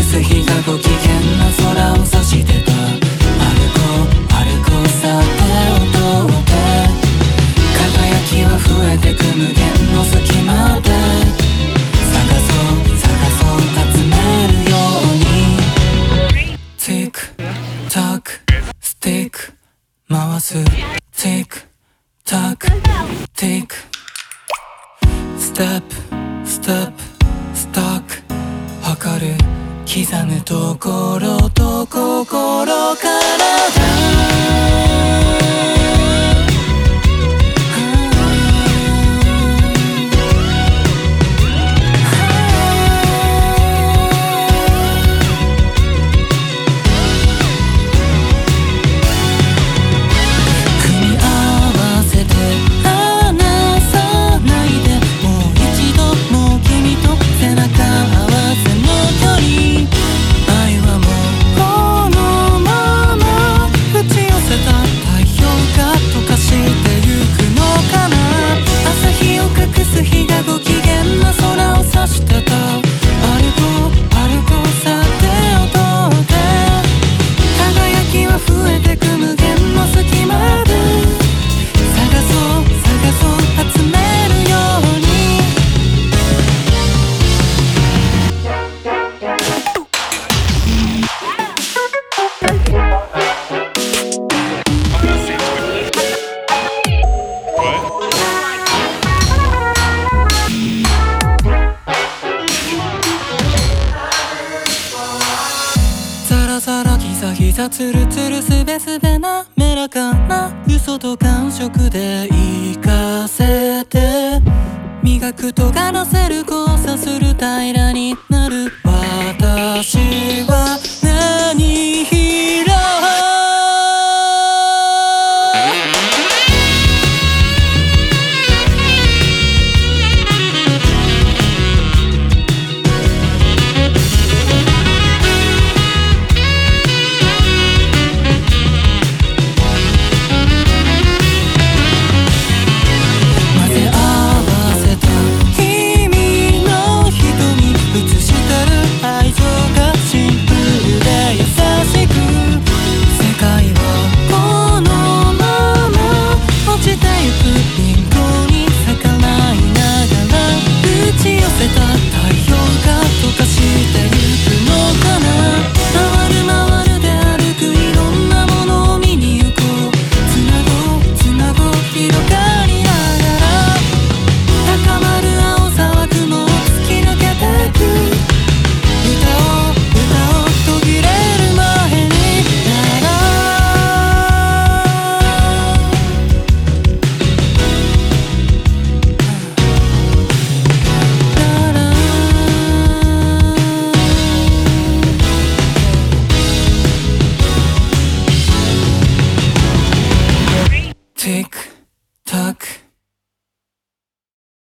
す日がご機嫌な空を指してた。歩こうさて音で輝きは増えてく無限の隙間で探そう集めるように Tick tock stick 回す Tick tock tick Step step stock 測る刻むところと心からだ。ギザツルツルスベスベなめらかな嘘と感触で言いかせて磨くとがらせる交差する平らになる